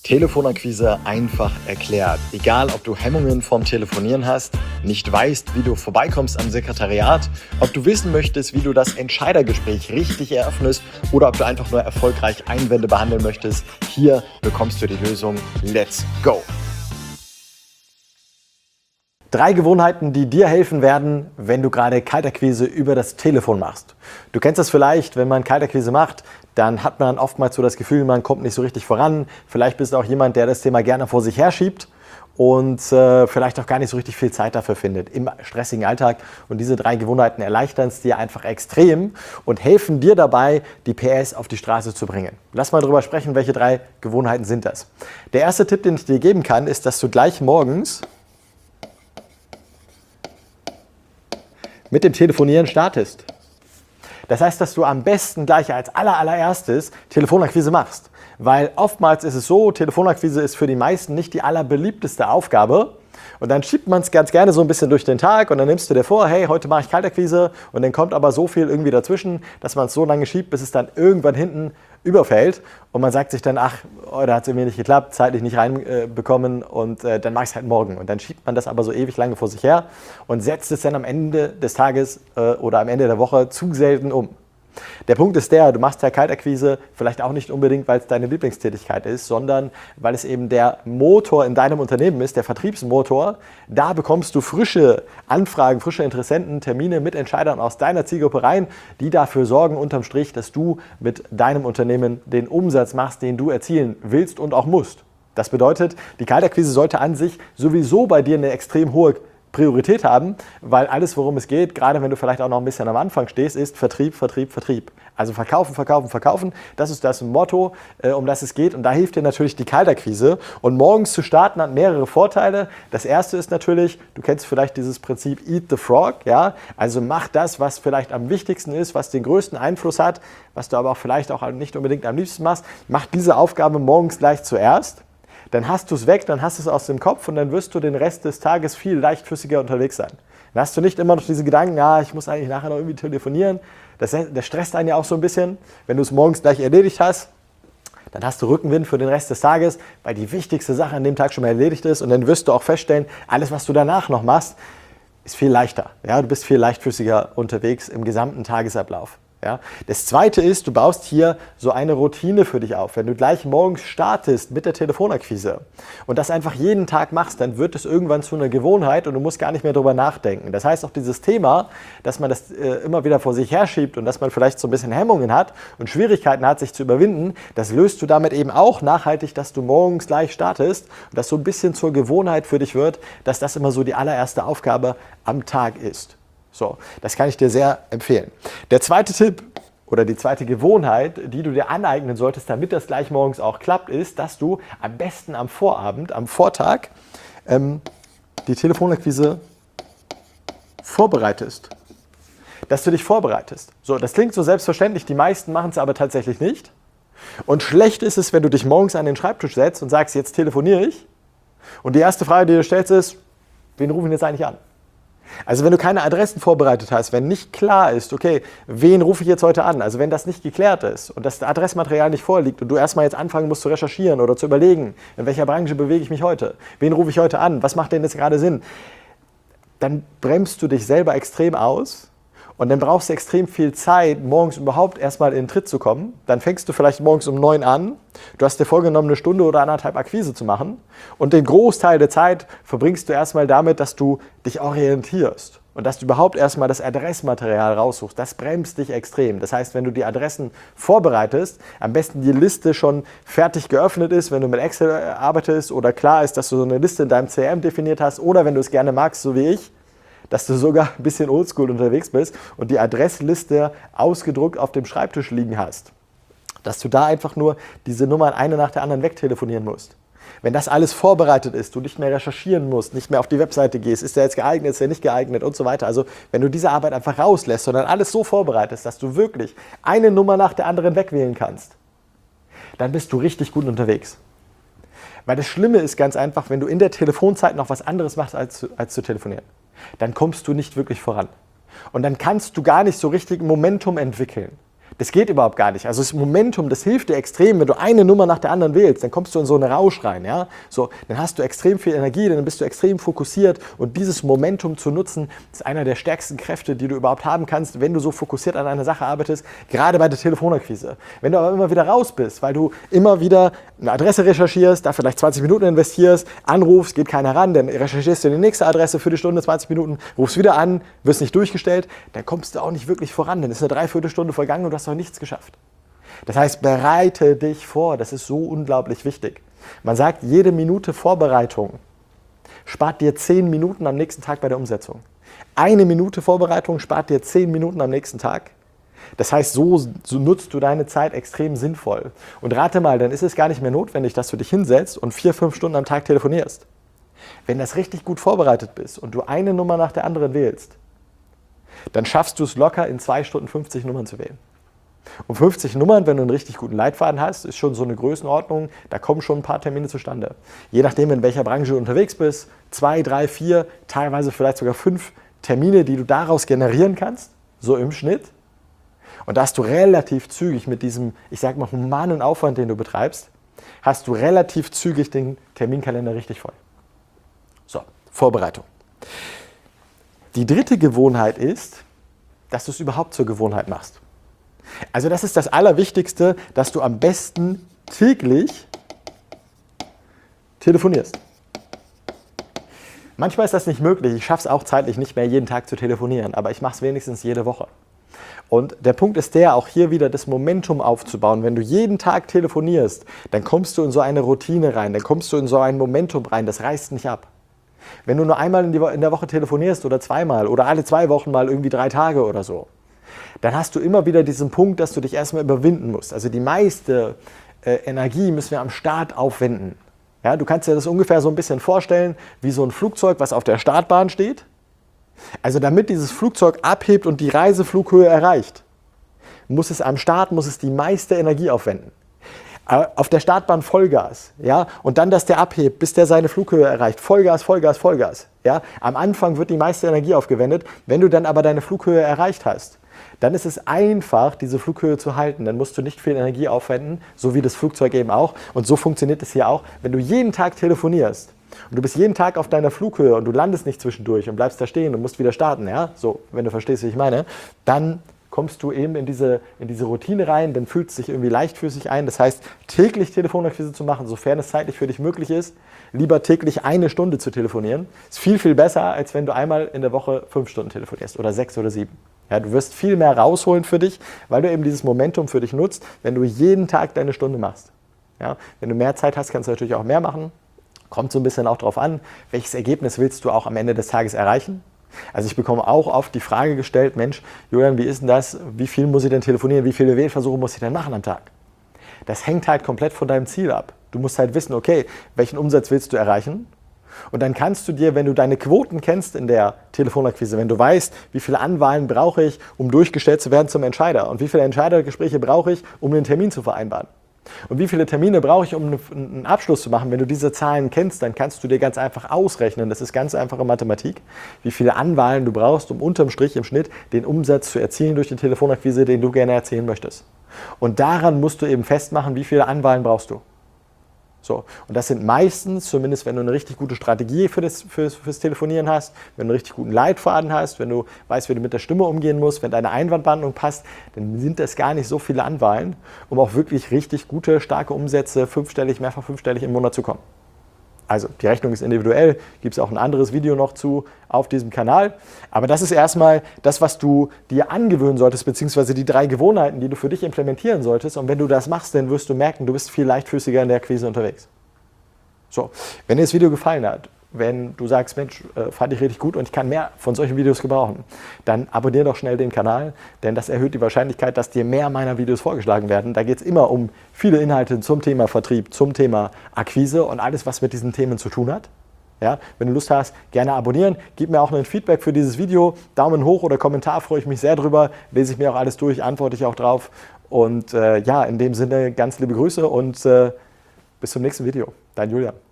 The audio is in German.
Telefonakquise einfach erklärt. Egal, ob du Hemmungen vorm Telefonieren hast, nicht weißt, wie du vorbeikommst am Sekretariat, ob du wissen möchtest, wie du das Entscheidergespräch richtig eröffnest oder ob du einfach nur erfolgreich Einwände behandeln möchtest, hier bekommst du die Lösung. Let's go! 3 Gewohnheiten, die dir helfen werden, wenn du gerade Kaltakquise über das Telefon machst. Du kennst das vielleicht, wenn man Kaltakquise macht, dann hat man oftmals so das Gefühl, man kommt nicht so richtig voran. Vielleicht bist du auch jemand, der das Thema gerne vor sich herschiebt und vielleicht auch gar nicht so richtig viel Zeit dafür findet im stressigen Alltag. Und diese 3 Gewohnheiten erleichtern es dir einfach extrem und helfen dir dabei, die PS auf die Straße zu bringen. Lass mal drüber sprechen, welche 3 Gewohnheiten sind das. Der erste Tipp, den ich dir geben kann, ist, dass du gleich morgens mit dem Telefonieren startest. Das heißt, dass du am besten gleich als allererstes Telefonakquise machst. Weil oftmals ist es so, Telefonakquise ist für die meisten nicht die allerbeliebteste Aufgabe. Und dann schiebt man es ganz gerne so ein bisschen durch den Tag und dann nimmst du dir vor, hey, heute mache ich Kaltakquise und dann kommt aber so viel irgendwie dazwischen, dass man es so lange schiebt, bis es dann irgendwann hinten überfällt und man sagt sich dann, ach, da hat es irgendwie nicht geklappt, zeitlich nicht reinbekommen und dann mache ich es halt morgen. Und dann schiebt man das aber so ewig lange vor sich her und setzt es dann am Ende des Tages oder am Ende der Woche zu selten um. Der Punkt ist der, du machst ja Kaltakquise vielleicht auch nicht unbedingt, weil es deine Lieblingstätigkeit ist, sondern weil es eben der Motor in deinem Unternehmen ist, der Vertriebsmotor. Da bekommst du frische Anfragen, frische Interessenten, Termine mit Entscheidern aus deiner Zielgruppe rein, die dafür sorgen unterm Strich, dass du mit deinem Unternehmen den Umsatz machst, den du erzielen willst und auch musst. Das bedeutet, die Kaltakquise sollte an sich sowieso bei dir eine extrem hohe Priorität haben, weil alles, worum es geht, gerade wenn du vielleicht auch noch ein bisschen am Anfang stehst, ist Vertrieb, Vertrieb, Vertrieb. Also verkaufen, verkaufen, verkaufen. Das ist das Motto, um das es geht. Und da hilft dir natürlich die Kaltakquise. Und morgens zu starten hat mehrere Vorteile. Das erste ist natürlich, du kennst vielleicht dieses Prinzip Eat the Frog. Ja? Also mach das, was vielleicht am wichtigsten ist, was den größten Einfluss hat, was du aber auch vielleicht auch nicht unbedingt am liebsten machst. Mach diese Aufgabe morgens gleich zuerst. Dann hast du es weg, dann hast du es aus dem Kopf und dann wirst du den Rest des Tages viel leichtfüßiger unterwegs sein. Dann hast du nicht immer noch diese Gedanken, ja, ich muss eigentlich nachher noch irgendwie telefonieren. Das stresst einen ja auch so ein bisschen. Wenn du es morgens gleich erledigt hast, dann hast du Rückenwind für den Rest des Tages, weil die wichtigste Sache an dem Tag schon mal erledigt ist und dann wirst du auch feststellen, alles, was du danach noch machst, ist viel leichter. Ja, du bist viel leichtfüßiger unterwegs im gesamten Tagesablauf. Ja. Das zweite ist, du baust hier so eine Routine für dich auf. Wenn du gleich morgens startest mit der Telefonakquise und das einfach jeden Tag machst, dann wird es irgendwann zu einer Gewohnheit und du musst gar nicht mehr darüber nachdenken. Das heißt, auch dieses Thema, dass man das immer wieder vor sich herschiebt und dass man vielleicht so ein bisschen Hemmungen hat und Schwierigkeiten hat, sich zu überwinden, das löst du damit eben auch nachhaltig, dass du morgens gleich startest und das so ein bisschen zur Gewohnheit für dich wird, dass das immer so die allererste Aufgabe am Tag ist. So, das kann ich dir sehr empfehlen. Der zweite Tipp oder die zweite Gewohnheit, die du dir aneignen solltest, damit das gleich morgens auch klappt, ist, dass du am besten am Vorabend, am Vortag die Telefonakquise vorbereitest. Dass du dich vorbereitest. So, das klingt so selbstverständlich, die meisten machen es aber tatsächlich nicht. Und schlecht ist es, wenn du dich morgens an den Schreibtisch setzt und sagst, jetzt telefoniere ich. Und die erste Frage, die du stellst, ist, wen rufen jetzt eigentlich an? Also wenn du keine Adressen vorbereitet hast, wenn nicht klar ist, okay, wen rufe ich jetzt heute an? Also wenn das nicht geklärt ist und das Adressmaterial nicht vorliegt und du erstmal jetzt anfangen musst zu recherchieren oder zu überlegen, in welcher Branche bewege ich mich heute? Wen rufe ich heute an? Was macht denn jetzt gerade Sinn? Dann bremst du dich selber extrem aus. Und dann brauchst du extrem viel Zeit, morgens überhaupt erstmal in den Tritt zu kommen. Dann fängst du vielleicht morgens um 9 an. Du hast dir vorgenommen, 1 Stunde oder 1,5 Akquise zu machen. Und den Großteil der Zeit verbringst du erstmal damit, dass du dich orientierst. Und dass du überhaupt erstmal das Adressmaterial raussuchst. Das bremst dich extrem. Das heißt, wenn du die Adressen vorbereitest, am besten die Liste schon fertig geöffnet ist, wenn du mit Excel arbeitest oder klar ist, dass du so eine Liste in deinem CRM definiert hast oder wenn du es gerne magst, so wie ich, dass du sogar ein bisschen oldschool unterwegs bist und die Adressliste ausgedruckt auf dem Schreibtisch liegen hast. Dass du da einfach nur diese Nummern eine nach der anderen wegtelefonieren musst. Wenn das alles vorbereitet ist, du nicht mehr recherchieren musst, nicht mehr auf die Webseite gehst, ist der jetzt geeignet, ist der nicht geeignet und so weiter. Also wenn du diese Arbeit einfach rauslässt, sondern alles so vorbereitest, dass du wirklich eine Nummer nach der anderen wegwählen kannst, dann bist du richtig gut unterwegs. Weil das Schlimme ist ganz einfach, wenn du in der Telefonzeit noch was anderes machst, als zu telefonieren, dann kommst du nicht wirklich voran. Und dann kannst du gar nicht so richtig Momentum entwickeln. Das geht überhaupt gar nicht. Also das Momentum, das hilft dir extrem, wenn du eine Nummer nach der anderen wählst, dann kommst du in so einen Rausch rein. Ja? So, dann hast du extrem viel Energie, dann bist du extrem fokussiert und dieses Momentum zu nutzen, ist einer der stärksten Kräfte, die du überhaupt haben kannst, wenn du so fokussiert an einer Sache arbeitest, gerade bei der Telefonakquise. Wenn du aber immer wieder raus bist, weil du immer wieder eine Adresse recherchierst, da vielleicht 20 Minuten investierst, anrufst, geht keiner ran, dann recherchierst du die nächste Adresse für die Stunde, 20 Minuten, rufst wieder an, wirst nicht durchgestellt, dann kommst du auch nicht wirklich voran, dann ist eine Dreiviertelstunde vergangen und du hast noch nichts geschafft. Das heißt, bereite dich vor, das ist so unglaublich wichtig. Man sagt, jede Minute Vorbereitung spart dir 10 Minuten am nächsten Tag bei der Umsetzung. Eine Minute Vorbereitung spart dir 10 Minuten am nächsten Tag. Das heißt, so nutzt du deine Zeit extrem sinnvoll. Und rate mal, dann ist es gar nicht mehr notwendig, dass du dich hinsetzt und 4-5 Stunden am Tag telefonierst. Wenn das richtig gut vorbereitet bist und du eine Nummer nach der anderen wählst, dann schaffst du es locker in 2 Stunden 50 Nummern zu wählen. Und 50 Nummern, wenn du einen richtig guten Leitfaden hast, ist schon so eine Größenordnung, da kommen schon ein paar Termine zustande. Je nachdem, in welcher Branche du unterwegs bist, 2, 3, 4, teilweise vielleicht sogar 5 Termine, die du daraus generieren kannst, so im Schnitt. Und da hast du relativ zügig mit diesem, ich sag mal, humanen Aufwand, den du betreibst, hast du relativ zügig den Terminkalender richtig voll. So, Vorbereitung. Die dritte Gewohnheit ist, dass du es überhaupt zur Gewohnheit machst. Also das ist das Allerwichtigste, dass du am besten täglich telefonierst. Manchmal ist das nicht möglich. Ich schaffe es auch zeitlich nicht mehr, jeden Tag zu telefonieren, aber ich mache es wenigstens jede Woche. Und der Punkt ist der, auch hier wieder das Momentum aufzubauen. Wenn du jeden Tag telefonierst, dann kommst du in so eine Routine rein, dann kommst du in so ein Momentum rein, das reißt nicht ab. Wenn du nur einmal in der Woche telefonierst oder zweimal oder alle 2 Wochen mal irgendwie 3 Tage oder so, dann hast du immer wieder diesen Punkt, dass du dich erstmal überwinden musst. Also die meiste Energie müssen wir am Start aufwenden. Ja, du kannst dir das ungefähr so ein bisschen vorstellen, wie so ein Flugzeug, was auf der Startbahn steht. Also damit dieses Flugzeug abhebt und die Reiseflughöhe erreicht, muss es am Start die meiste Energie aufwenden. Auf der Startbahn Vollgas, ja, und dann, dass der abhebt, bis der seine Flughöhe erreicht. Vollgas, Vollgas, Vollgas. Ja. Am Anfang wird die meiste Energie aufgewendet. Wenn du dann aber deine Flughöhe erreicht hast, dann ist es einfach, diese Flughöhe zu halten. Dann musst du nicht viel Energie aufwenden, so wie das Flugzeug eben auch. Und so funktioniert es hier auch. Wenn du jeden Tag telefonierst und du bist jeden Tag auf deiner Flughöhe und du landest nicht zwischendurch und bleibst da stehen und musst wieder starten, ja, so, wenn du verstehst, wie ich meine, dann kommst du eben in diese Routine rein, dann fühlt es sich irgendwie leichtfüßig ein. Das heißt, täglich Telefonakquise zu machen, sofern es zeitlich für dich möglich ist, lieber täglich 1 Stunde zu telefonieren, ist viel, viel besser, als wenn du einmal in der Woche 5 Stunden telefonierst oder 6 oder 7. Ja, du wirst viel mehr rausholen für dich, weil du eben dieses Momentum für dich nutzt, wenn du jeden Tag deine Stunde machst. Ja, wenn du mehr Zeit hast, kannst du natürlich auch mehr machen. Kommt so ein bisschen auch darauf an, welches Ergebnis willst du auch am Ende des Tages erreichen. Also ich bekomme auch oft die Frage gestellt, Mensch, Julian, wie ist denn das? Wie viel muss ich denn telefonieren? Wie viele Wählversuche muss ich denn machen am Tag? Das hängt halt komplett von deinem Ziel ab. Du musst halt wissen, okay, welchen Umsatz willst du erreichen? Und dann kannst du dir, wenn du deine Quoten kennst in der Telefonakquise, wenn du weißt, wie viele Anwahlen brauche ich, um durchgestellt zu werden zum Entscheider und wie viele Entscheidergespräche brauche ich, um einen Termin zu vereinbaren. Und wie viele Termine brauche ich, um einen Abschluss zu machen? Wenn du diese Zahlen kennst, dann kannst du dir ganz einfach ausrechnen, das ist ganz einfache Mathematik, wie viele Anwahlen du brauchst, um unterm Strich im Schnitt den Umsatz zu erzielen durch die Telefonakquise, den du gerne erzielen möchtest. Und daran musst du eben festmachen, wie viele Anwahlen brauchst du. So, und das sind meistens, zumindest wenn du eine richtig gute Strategie fürs Telefonieren hast, wenn du einen richtig guten Leitfaden hast, wenn du weißt, wie du mit der Stimme umgehen musst, wenn deine Einwandbehandlung passt, dann sind das gar nicht so viele Anwahlen, um auch wirklich richtig gute, starke Umsätze, mehrfach fünfstellig im Monat zu kommen. Also die Rechnung ist individuell, gibt es auch ein anderes Video noch zu auf diesem Kanal. Aber das ist erstmal das, was du dir angewöhnen solltest, beziehungsweise die 3 Gewohnheiten, die du für dich implementieren solltest. Und wenn du das machst, dann wirst du merken, du bist viel leichtfüßiger in der Akquise unterwegs. So, wenn dir das Video gefallen hat, wenn du sagst, Mensch, fand ich richtig gut und ich kann mehr von solchen Videos gebrauchen, dann abonniere doch schnell den Kanal, denn das erhöht die Wahrscheinlichkeit, dass dir mehr meiner Videos vorgeschlagen werden. Da geht es immer um viele Inhalte zum Thema Vertrieb, zum Thema Akquise und alles, was mit diesen Themen zu tun hat. Ja, wenn du Lust hast, gerne abonnieren. Gib mir auch ein Feedback für dieses Video. Daumen hoch oder Kommentar, freue ich mich sehr drüber. Lese ich mir auch alles durch, antworte ich auch drauf. Und ja, in dem Sinne ganz liebe Grüße und bis zum nächsten Video. Dein Julian.